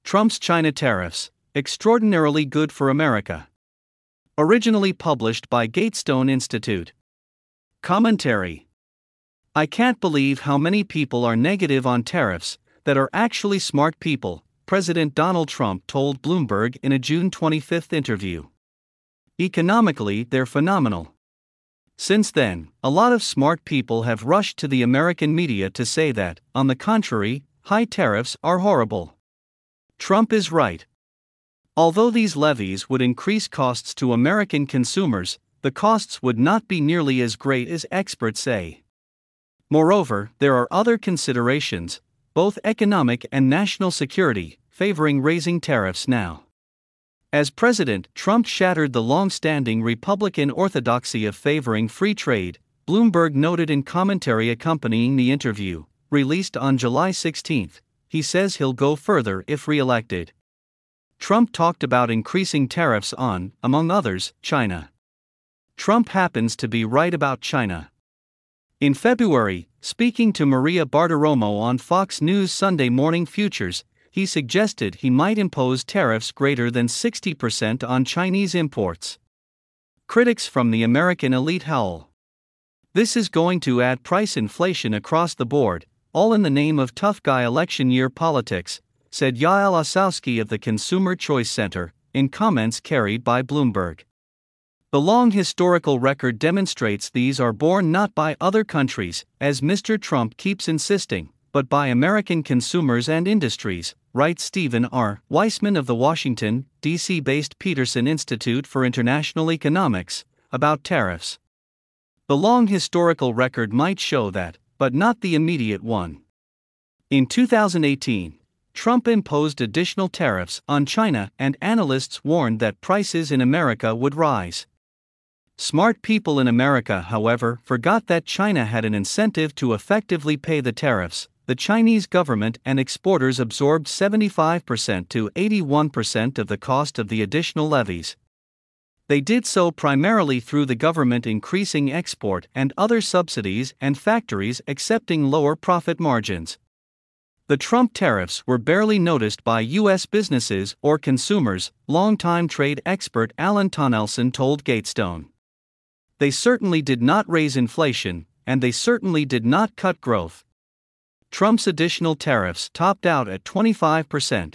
Trump's China tariffs, extraordinarily good for America. Originally published by Gatestone Institute. Commentary. I can't believe how many people are negative on tariffs that are actually smart people, President Donald Trump told Bloomberg in a June 25 interview. Economically, they're phenomenal. Since then, a lot of smart people have rushed to the American media to say that, on the contrary, high tariffs are horrible. Trump is right. Although these levies would increase costs to American consumers, the costs would not be nearly as great as experts say. Moreover, there are other considerations, both economic and national security, favoring raising tariffs now. As president, Trump shattered the long-standing Republican orthodoxy of favoring free trade, Bloomberg noted in commentary accompanying the interview, released on July 16. He says he'll go further if re-elected. Trump talked about increasing tariffs on, among others, China. Trump happens to be right about China. In February, speaking to Maria Bartiromo on Fox News Sunday Morning Futures, he suggested he might impose tariffs greater than 60% on Chinese imports. Critics from the American elite howl. This is going to add price inflation across the board, all in the name of tough guy election year politics, said Yael Osowski of the Consumer Choice Center, in comments carried by Bloomberg. The long historical record demonstrates these are borne not by other countries, as Mr. Trump keeps insisting, but by American consumers and industries, writes Stephen R. Weissman of the Washington, D.C.-based Peterson Institute for International Economics, about tariffs. The long historical record might show that, but not the immediate one. In 2018, Trump imposed additional tariffs on China, and analysts warned that prices in America would rise. Smart people in America, however, forgot that China had an incentive to effectively pay the tariffs. The Chinese government and exporters absorbed 75% to 81% of the cost of the additional levies. They did so primarily through the government increasing export and other subsidies and factories accepting lower profit margins. The Trump tariffs were barely noticed by U.S. businesses or consumers, longtime trade expert Alan Tonelson told Gatestone. They certainly did not raise inflation, and they certainly did not cut growth. Trump's additional tariffs topped out at 25%.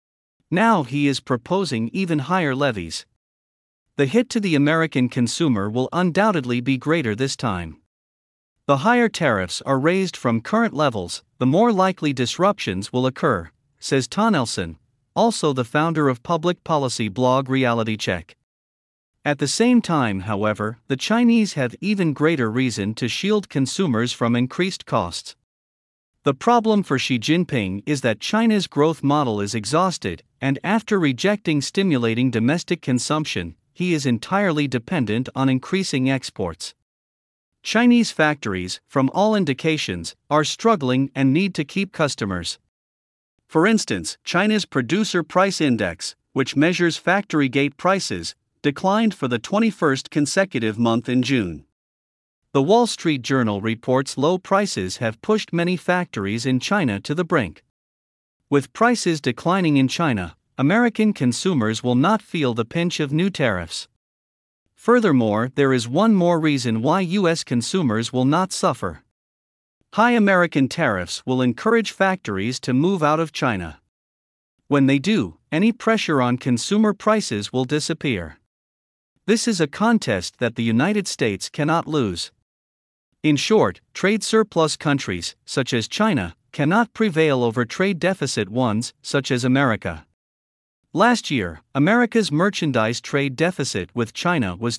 Now he is proposing even higher levies. The hit to the American consumer will undoubtedly be greater this time. The higher tariffs are raised from current levels, the more likely disruptions will occur, says Tonelson, also the founder of public policy blog Reality Check. At the same time, however, the Chinese have even greater reason to shield consumers from increased costs. The problem for Xi Jinping is that China's growth model is exhausted, and after rejecting stimulating domestic consumption, he is entirely dependent on increasing exports. Chinese factories, from all indications, are struggling and need to keep customers. For instance, China's Producer Price Index, which measures factory gate prices, declined for the 21st consecutive month in June. The Wall Street Journal reports low prices have pushed many factories in China to the brink. With prices declining in China, American consumers will not feel the pinch of new tariffs. Furthermore, there is one more reason why U.S. consumers will not suffer. High American tariffs will encourage factories to move out of China. When they do, any pressure on consumer prices will disappear. This is a contest that the United States cannot lose. In short, trade surplus countries, such as China, cannot prevail over trade deficit ones, such as America. Last year, America's merchandise trade deficit with China was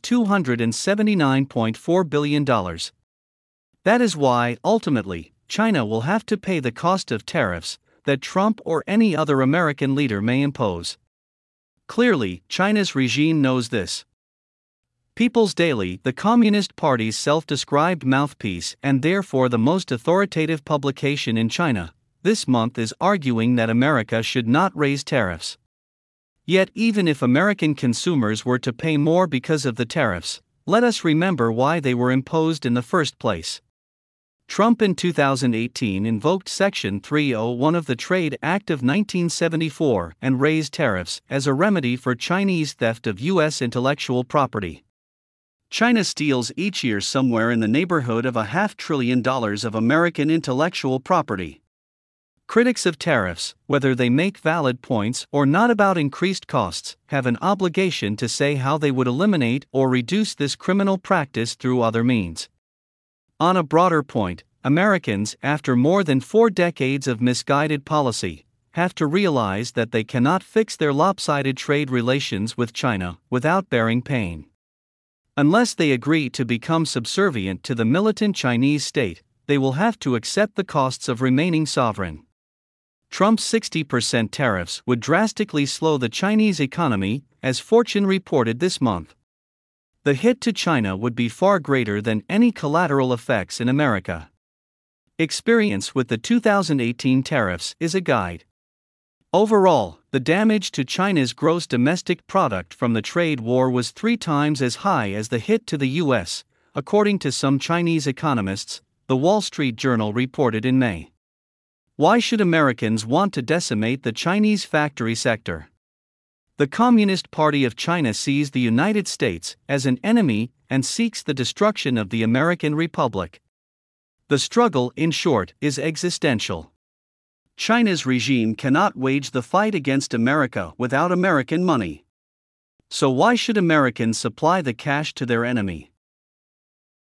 $279.4 billion. That is why, ultimately, China will have to pay the cost of tariffs that Trump or any other American leader may impose. Clearly, China's regime knows this. People's Daily, the Communist Party's self-described mouthpiece and therefore the most authoritative publication in China, this month is arguing that America should not raise tariffs. Yet even if American consumers were to pay more because of the tariffs, let us remember why they were imposed in the first place. Trump in 2018 invoked Section 301 of the Trade Act of 1974 and raised tariffs as a remedy for Chinese theft of U.S. intellectual property. China steals each year somewhere in the neighborhood of $500 billion of American intellectual property. Critics of tariffs, whether they make valid points or not about increased costs, have an obligation to say how they would eliminate or reduce this criminal practice through other means. On a broader point, Americans, after more than 4 decades of misguided policy, have to realize that they cannot fix their lopsided trade relations with China without bearing pain. Unless they agree to become subservient to the militant Chinese state, they will have to accept the costs of remaining sovereign. Trump's 60% tariffs would drastically slow the Chinese economy, as Fortune reported this month. The hit to China would be far greater than any collateral effects in America. Experience with the 2018 tariffs is a guide. Overall, the damage to China's gross domestic product from the trade war was 3 times as high as the hit to the U.S., according to some Chinese economists, The Wall Street Journal reported in May. Why should Americans want to decimate the Chinese factory sector? The Communist Party of China sees the United States as an enemy and seeks the destruction of the American Republic. The struggle, in short, is existential. China's regime cannot wage the fight against America without American money. So why should Americans supply the cash to their enemy?